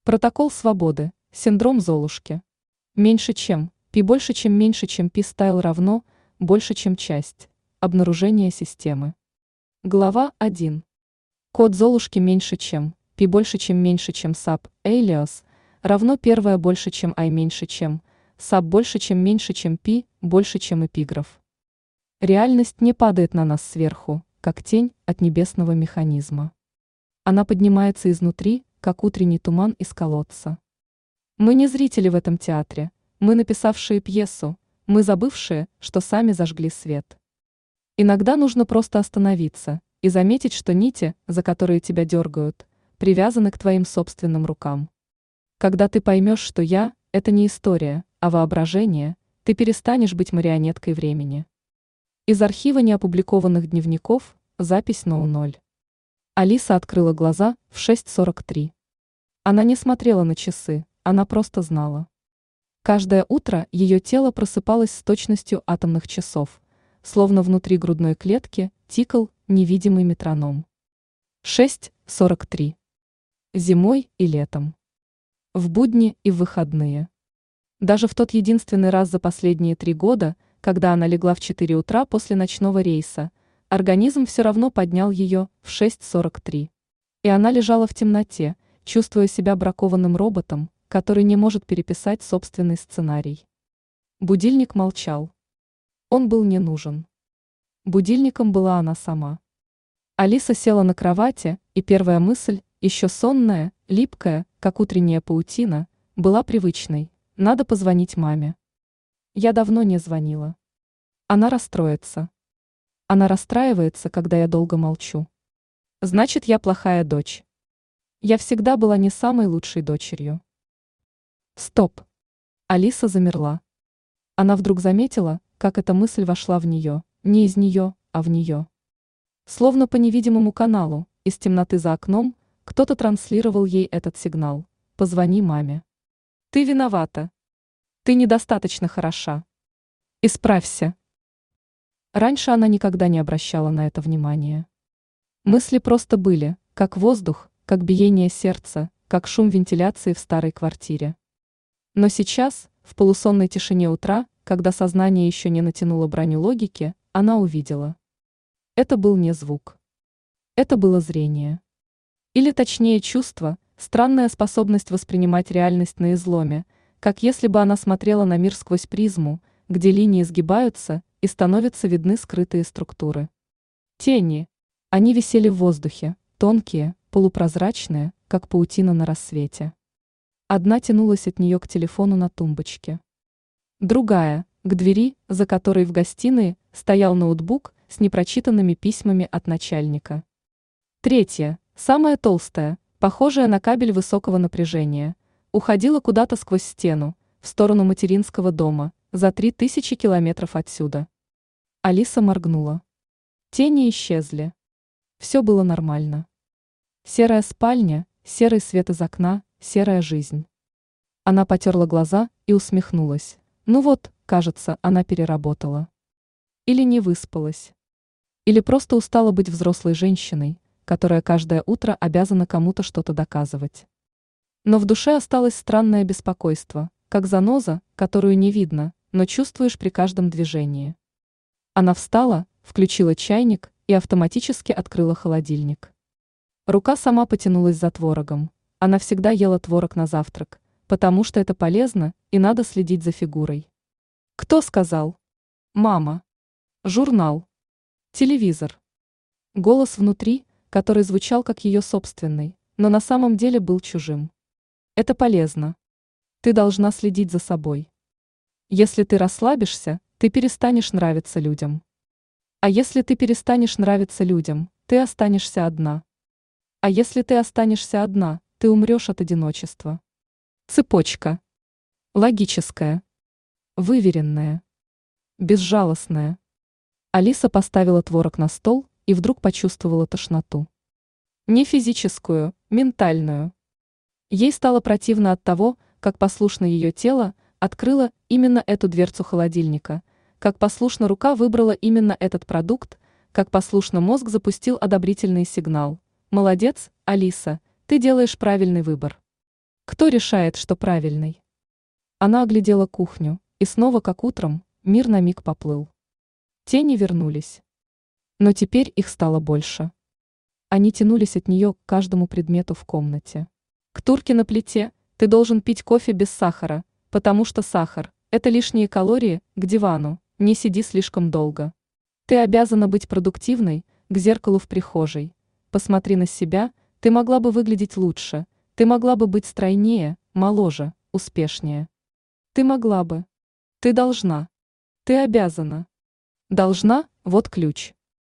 Протокол свободы. Синдром Золушки. Меньше чем, пи больше чем меньше чем пи стайл равно, больше чем часть. Обнаружение системы. Глава 1. Код Золушки меньше чем, пи больше чем саб, элиос, равно первое больше чем ай меньше чем, саб больше чем меньше чем пи, больше чем эпиграф. Реальность не падает на нас сверху, как тень от небесного механизма. Она поднимается изнутри, как утренний туман из колодца. Мы не зрители в этом театре, мы написавшие пьесу, мы забывшие, что сами зажгли свет. Иногда нужно просто остановиться и заметить, что нити, за которые тебя дергают, привязаны к твоим собственным рукам. Когда ты поймешь, что я – это не история, а воображение, ты перестанешь быть марионеткой времени. Из архива неопубликованных дневников запись ноу-0. Алиса открыла глаза в 6:43. Она не смотрела на часы, она просто знала. Каждое утро ее тело просыпалось с точностью атомных часов, словно внутри грудной клетки тикал невидимый метроном. 6:43. Зимой и летом. В будни и в выходные. Даже в тот единственный раз за последние 3 года, когда она легла в 4 утра после ночного рейса, организм все равно поднял ее в 6:43. И она лежала в темноте, чувствуя себя бракованным роботом, который не может переписать собственный сценарий. Будильник молчал. Он был не нужен. Будильником была она сама. Алиса села на кровати, и первая мысль, еще сонная, липкая, как утренняя паутина, была привычной. Надо позвонить маме. Я давно не звонила. Она расстроится. Она расстраивается, когда я долго молчу. Значит, я плохая дочь. Я всегда была не самой лучшей дочерью. Стоп. Алиса замерла. Она вдруг заметила, как эта мысль вошла в нее, не из нее, а в нее. Словно по невидимому каналу, из темноты за окном, кто-то транслировал ей этот сигнал. Позвони маме. Ты виновата. Ты недостаточно хороша. Исправься. Раньше она никогда не обращала на это внимания. Мысли просто были, как воздух, как биение сердца, как шум вентиляции в старой квартире. Но сейчас, в полусонной тишине утра, когда сознание еще не натянуло броню логики, она увидела. Это был не звук. Это было зрение. Или точнее чувство, странная способность воспринимать реальность на изломе, как если бы она смотрела на мир сквозь призму, где линии сгибаются и становятся видны скрытые структуры. Тени. Они висели в воздухе, тонкие, полупрозрачные, как паутина на рассвете. Одна тянулась от нее к телефону на тумбочке. Другая – к двери, за которой в гостиной стоял ноутбук с непрочитанными письмами от начальника. Третья, самая толстая, похожая на кабель высокого напряжения, уходила куда-то сквозь стену, в сторону материнского дома, за 3000 километров отсюда. Алиса моргнула. Тени исчезли. Все было нормально. Серая спальня, серый свет из окна, серая жизнь. Она потерла глаза и усмехнулась. Ну вот, кажется, она переработала. Или не выспалась. Или просто устала быть взрослой женщиной, которая каждое утро обязана кому-то что-то доказывать. Но в душе осталось странное беспокойство, как заноза, которую не видно, но чувствуешь при каждом движении. Она встала, включила чайник и автоматически открыла холодильник. Рука сама потянулась за творогом. Она всегда ела творог на завтрак, потому что это полезно и надо следить за фигурой. Кто сказал? Мама. Журнал. Телевизор. Голос внутри, который звучал как ее собственный, но на самом деле был чужим. Это полезно. Ты должна следить за собой. Если ты расслабишься, ты перестанешь нравиться людям. А если ты перестанешь нравиться людям, ты останешься одна. А если ты останешься одна, ты умрешь от одиночества. Цепочка. Логическая. Выверенная. Безжалостная. Алиса поставила творог на стол и вдруг почувствовала тошноту. Не физическую, ментальную. Ей стало противно от того, как послушно ее тело открыло именно эту дверцу холодильника, как послушно рука выбрала именно этот продукт, как послушно мозг запустил одобрительный сигнал. Молодец, Алиса, ты делаешь правильный выбор. Кто решает, что правильный? Она оглядела кухню, и снова, как утром, мир на миг поплыл. Тени вернулись. Но теперь их стало больше. Они тянулись от нее к каждому предмету в комнате. К турке на плите: ты должен пить кофе без сахара, потому что сахар – это лишние калории, к дивану, не сиди слишком долго. Ты обязана быть продуктивной, к зеркалу в прихожей. Посмотри на себя, ты могла бы выглядеть лучше, ты могла бы быть стройнее, моложе, успешнее. Ты могла бы. Ты должна. Ты обязана. Должна – вот ключ.